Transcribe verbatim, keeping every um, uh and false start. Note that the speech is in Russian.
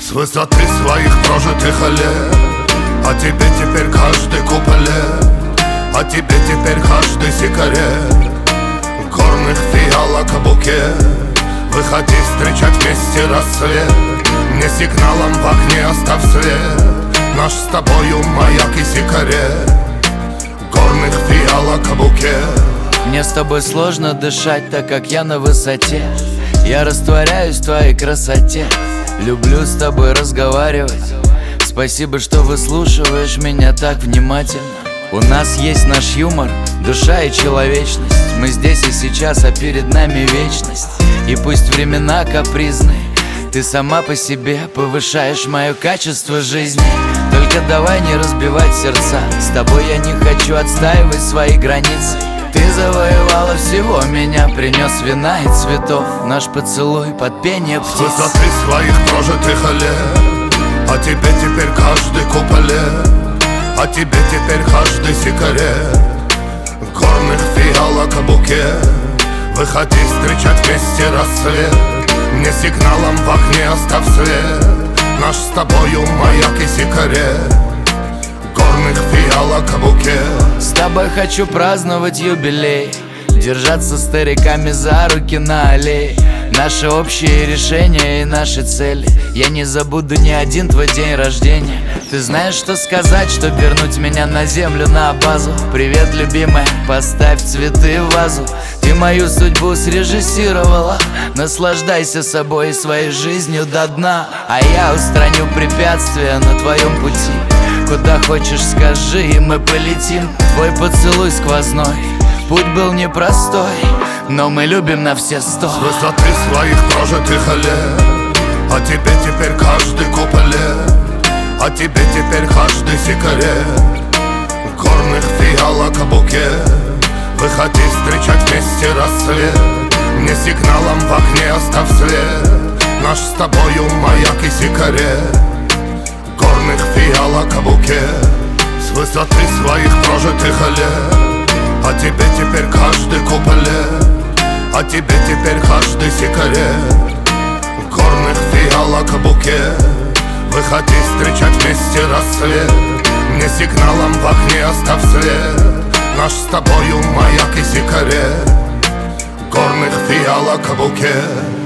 С высоты своих прожитых лет о тебе теперь каждый куплет, о тебе теперь каждый сигарет, горных фиалок букет. Выходи встречать вместе рассвет, мне сигналом в окне оставь свет. Наш с тобою маяк и сигарет, горных фиалок букет. Мне с тобой сложно дышать, так как я на высоте. Я растворяюсь в твоей красоте. Люблю с тобой разговаривать. Спасибо, что выслушиваешь меня так внимательно. У нас есть наш юмор, душа и человечность. Мы здесь и сейчас, а перед нами вечность. И пусть времена капризные, ты сама по себе повышаешь мое качество жизни. Только давай не разбивать сердца. С тобой я не хочу отстаивать свои границы. Ты завоевала всего меня, принес вина и цветов. Наш поцелуй под пение птиц. С высоты своих прожитых лет о тебе теперь каждый куплет, о тебе теперь каждый сигарет, горных фиалок букет. Выходи встречать вместе рассвет, мне сигналом в окне оставь свет. Наш с тобою маяк и сигарет, горных фиалок букет. С тобой хочу праздновать юбилей, держаться стариками за руки на аллее. Наши общие решения и наши цели. Я не забуду ни один твой день рождения. Ты знаешь, что сказать, чтобы вернуть меня на землю, на базу. Привет, любимая, поставь цветы в вазу. Ты мою судьбу срежиссировала. Наслаждайся собой и своей жизнью до дна. А я устраню препятствия на твоем пути. Куда хочешь, скажи, и мы полетим. Твой поцелуй сквозной, путь был непростой, но мы любим на все сто. С высоты своих прожитых лет о тебе теперь каждый куплет, о тебе теперь каждый сигарет, горных фиалок букет. Выходи встречать вместе рассвет, мне сигналом в окне оставь свет. Наш с тобою маяк и сигарет, горных фиалок букет. С высоты своих прожитых лет о тебе теперь каждый куплет, о тебе теперь каждый сигарет, горных фиалок букет. Выходи встречать вместе рассвет, мне сигналом в окне оставь свет. Наш с тобою маяк и сигарет, горных фиалок букет.